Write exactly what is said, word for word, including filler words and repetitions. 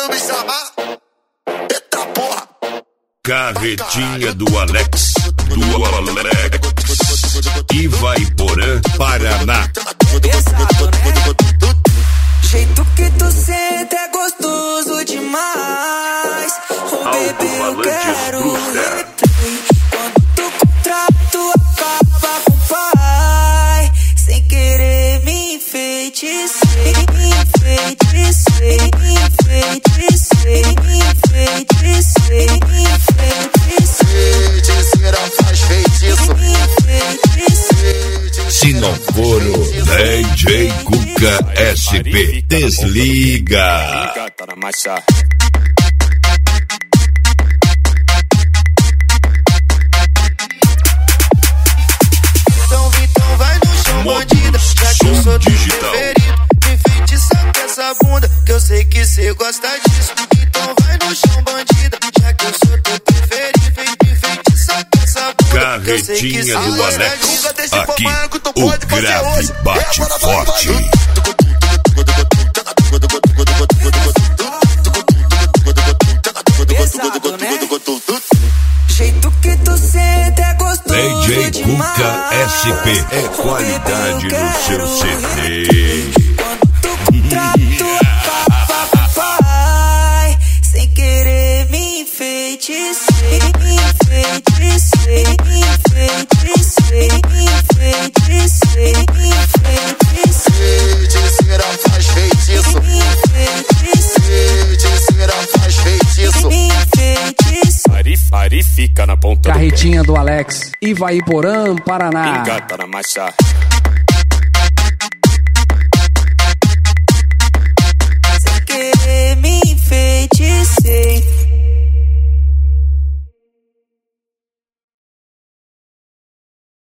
quando me chamar, eita porra. Carretinha do Alex, do Alex, Ivaiporã, Paraná. Pesado, né? Jeito que tu senta é gostoso demais. Oh, bebê, eu quero replay. Quando tu contrato acaba com o pai, sem querer me enfeitecei, me enfeitecei, me enfeitecei, me enfeitecei, me enfeitecei. Feiticeira faz feitiço. Se não for o D J Cuca S P, desliga. Tá na marcha. Então, Vitão, vai no chão, bandida. Já que eu sou teu preferido, me enfeitiça com essa bunda, que eu sei que cê gosta disso. Então, vai no chão, bandida. Já que eu sou teu preferido, me enfeitiça com essa bunda. Carretinha do Alex, aqui o grave bate forte. Pesado, né? Jeito que tu senta é gostoso D J demais. Cuca S P é qualidade no seu C D. Quando tu contrato acaba com o pai, sem querer me enfeitecei, me enfeitecei, me enfeitiçei, me enfeitiçei, me enfeitiçei. Feiticeira faz feitiço. Me enfeitiçei, Feiticeira faz feitiço. me enfeitiçei. Ari, Ari fica na ponta do pé. Carretinha do Alex, Ivaiporã, Paraná. Engata na marcha.